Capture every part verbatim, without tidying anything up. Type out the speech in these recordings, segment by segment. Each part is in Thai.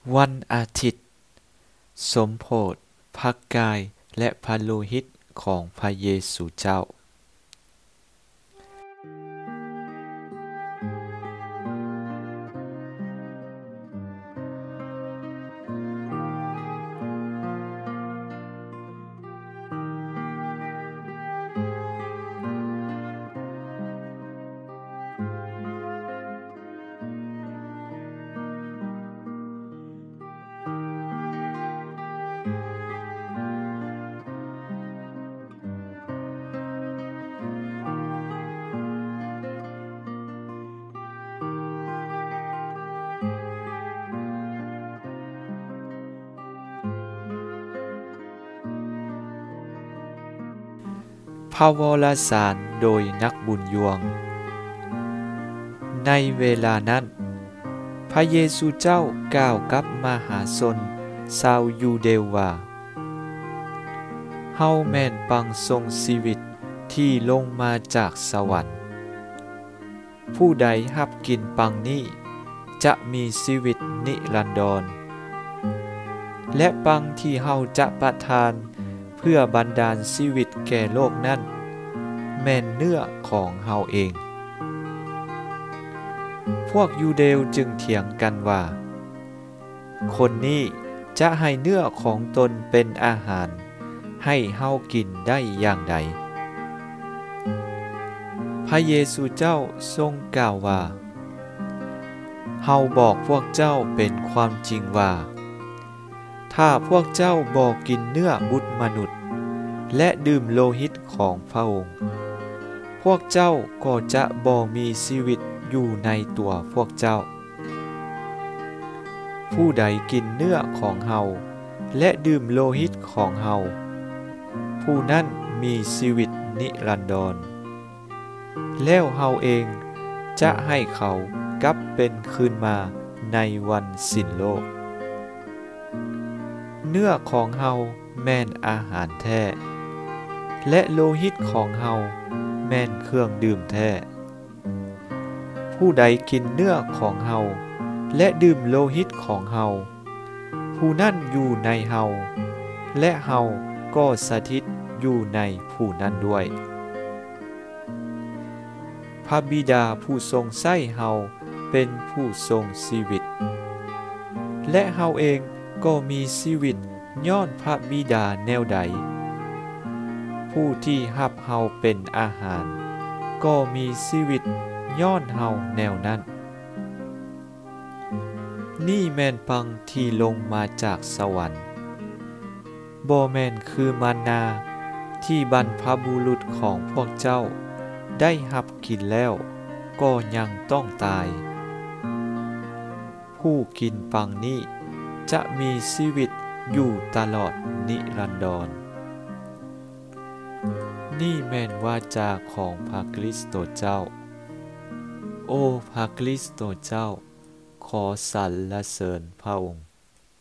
วันอาทิตย์สมโภชพระกายและพระโลหิตของพระเยซูเจ้าพระวรสารโดยนักบุญยวงในเวลานั้นพระเยซูเจ้ากล่าวกับมหาชนชาวยูเดยว่าเฮาแม่นปังทรงชีวิตที่ลงมาจากสวรรค์ผู้ใดรับกินปังนี้จะมีชีวิตนิรันดรและปังที่เฮาจะประทานเพื่อบันดาลชีวิตแก่โลกนั้นแม่นเนื้อของเฮาเองพวกยูเดยจึงเถียงกันว่าคนนี้จะให้เนื้อของตนเป็นอาหารให้เฮากินได้อย่างใดพระเยซูเจ้าทรงกล่าวว่าเฮาบอกพวกเจ้าเป็นความจริงว่าถ้าพวกเจ้าบ่กินเนื้อบุตรมนุษย์และดื่มโลหิตของพระองค์พวกเจ้าก็จะบ่มีชีวิตอยู่ในตัวพวกเจ้าผู้ใดกินเนื้อของเฮาและดื่มโลหิตของเฮาผู้นั้นมีชีวิตนิรันดรแล้วเฮาเองจะให้เขากลับเป็นคืนมาในวันสิ้นโลกเนื้อของเฮาแม่นอาหารแท้และโลหิตของเฮาแม่นเครื่องดื่มแท้ผู้ใดกินเนื้อของเฮาและดื่มโลหิตของเฮาผู้นั้นอยู่ในเฮาและเฮาก็สถิตอยู่ในผู้นั้นด้วยพระบิดาผู้ทรงใช้เฮาเป็นผู้ทรงชีวิตและเฮาเองก็มีชีวิตย้อนพระบิดาแนวใดผู้ที่รับเฮาเป็นอาหารก็มีชีวิตย้อนเฮาแนวนั้นนี่แม่นปังที่ลงมาจากสวรรค์บ่แม่นคือมานาที่บรรพบุรุษของพวกเจ้าได้รับกินแล้วก็ยังต้องตายผู้กินปังนี้จะมีชีวิตอยู่ตลอดนิรันดรนี่แม่นวาจาของพระคริสต์เจ้าโอ้พระคริสต์เจ้าขอสรรเสริญพระองค์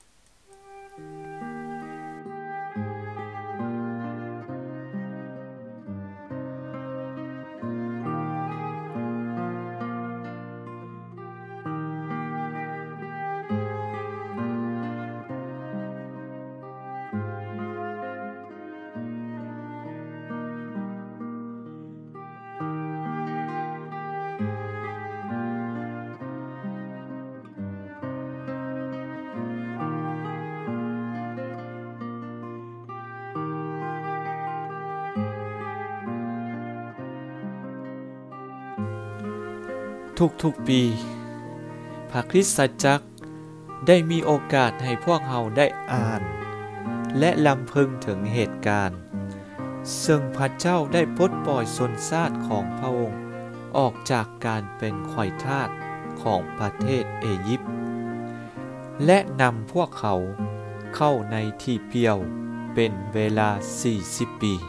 ทุกๆปีพระคริสตจักรได้มีโอกาสให้พวกเราได้อ่านและลำพึงถึงเหตุการณ์ซึ่งพระเจ้าได้ปลดปล่อยชนชาติของพระองค์ออกจากการเป็นไขว่ทาสของประเทศอียิปต์และนำพวกเขาเข้าในที่เปี่ยวเป็นเวลาสี่สิบปี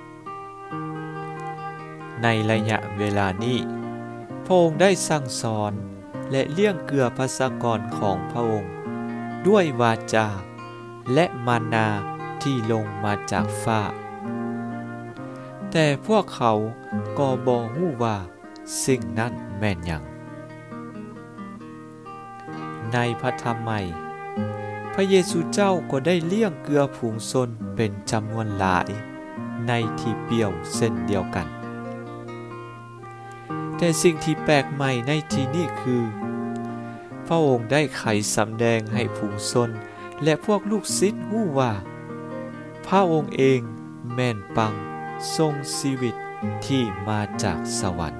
ในระยะเวลานี้พระองค์ได้สั่งสอนและเลี้ยงเกลือประชากรของพระองค์ด้วยวาจาและมานาที่ลงมาจากฟ้าแต่พวกเขาก็บ่ฮู้ว่าสิ่งนั้นแม่นหยังในพระธรรมใหม่พระเยซูเจ้าก็ได้เลี้ยงเกลือผูงชนเป็นจำนวนหลายในที่เปี่ยวเส้นเดียวกันแต่สิ่งที่แปลกใหม่ในที่นี้คือพระองค์ได้ไขสำแดงให้ผูงชนและพวกลูกศิษย์รู้ว่าพระองค์เองแม่นปังทรงชีวิตที่มาจากสวรรค์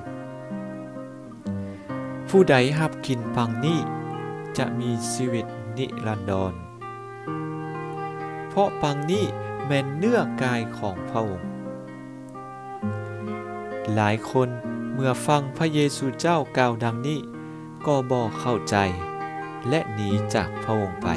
ผู้ใดรับกินปังนี้จะมีชีวิตนิรันดรเพราะปังนี้แม่นเนื้อกายของพระองค์หลายคนเมื่อฟังพระเยซูเจ้ากล่าวดังนี้ก็บ่เข้าใจและหนีจากพระองค์ไป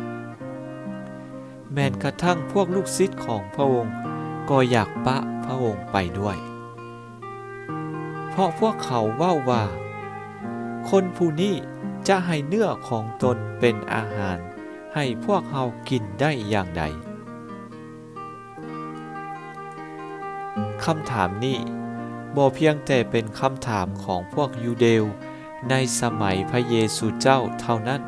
แม้นกระทั่งพวกลูกศิษย์ของพระองค์ก็อยากปะพระองค์ไปด้วยเพราะพวกเขาเว้าว่าคนผู้นี้จะให้เนื้อของตนเป็นอาหารให้พวกเรากินได้อย่างใดคำถามนี้บ่เพียงแต่เป็นคำถามของพวกยูเดยในสมัยพระเยซูเจ้าเท่านั้น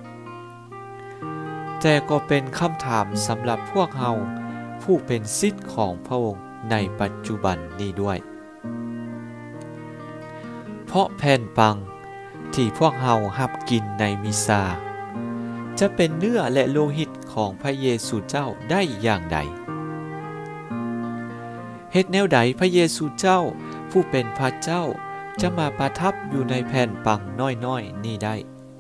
แต่ก็เป็นคำถามสำหรับพวกเราผู้เป็นศิษย์ของพระองค์ในปัจจุบันนี้ด้วยเพราะแผ่นปังที่พวกเรารับกินในมิซาจะเป็นเนื้อและโลหิตของพระเยซูเจ้าได้อย่างใดเฮ็ดแนวใดพระเยซูเจ้าผู้เป็นพระเจ้าจะมาประทับอยู่ในแผ่นปังน้อยๆนี้ได้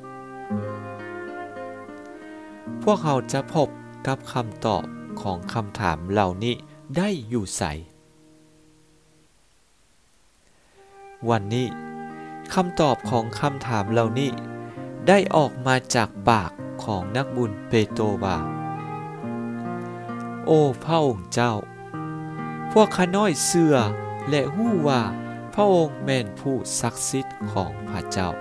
พวกเราจะพบกับคำตอบของคำถามเหล่านี้ได้อยู่ไสวันนี้คำตอบของคำถามเหล่านี้ได้ออกมาจากปากของนักบุญเปโตรว่าโอ้พระองค์เจ้าพวกข้าน้อยเชื่อและฮู้ว่าพระองค์แม่นผู้ศักดิ์สิทธิ์ของพระเจ้า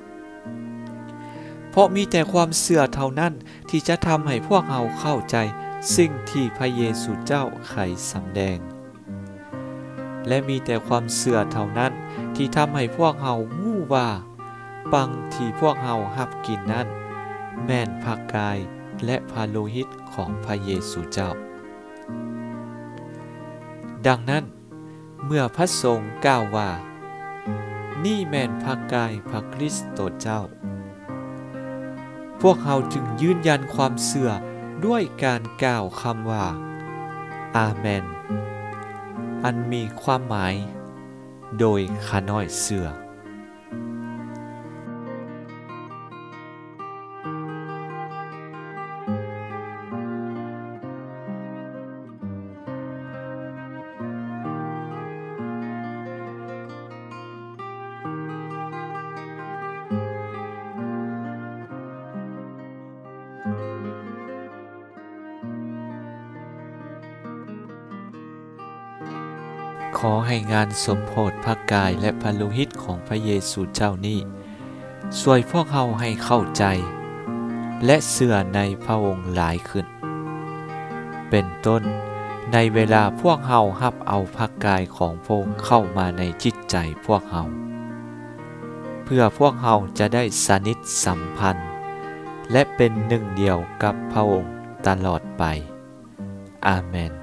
เพราะมีแต่ความเชื่อเท่านั้นที่จะทำให้พวกเราเข้าใจสิ่งที่พระเยซูเจ้าไขสำแดงและมีแต่ความเชื่อเท่านั้นที่ทำให้พวกเราฮู้ว่าปังที่พวกเรารับกินนั้นแม่นพระกายและพระโลหิตของพระเยซูเจ้าดังนั้นเมื่อพระสงฆ์กล่าวว่านี่แม่นพระกายพระคริสต์เจ้าพวกเราจึงยืนยันความเชื่อด้วยการกล่าวคำว่าอาเมนอันมีความหมายโดยข้าน้อยเชื่อขอให้งานสมโภชพระกายและพระโลหิตของพระเยซูเจ้านี้ช่วยพวกเราให้เข้าใจและเชื่อในพระองค์หลายขึ้นเป็นต้นในเวลาพวกเรารับเอาพระกายของพระองค์เข้ามาในจิตใจพวกเราเพื่อพวกเราจะได้สนิทสัมพันธ์และเป็นหนึ่งเดียวกับพระองค์ตลอดไปอาเมน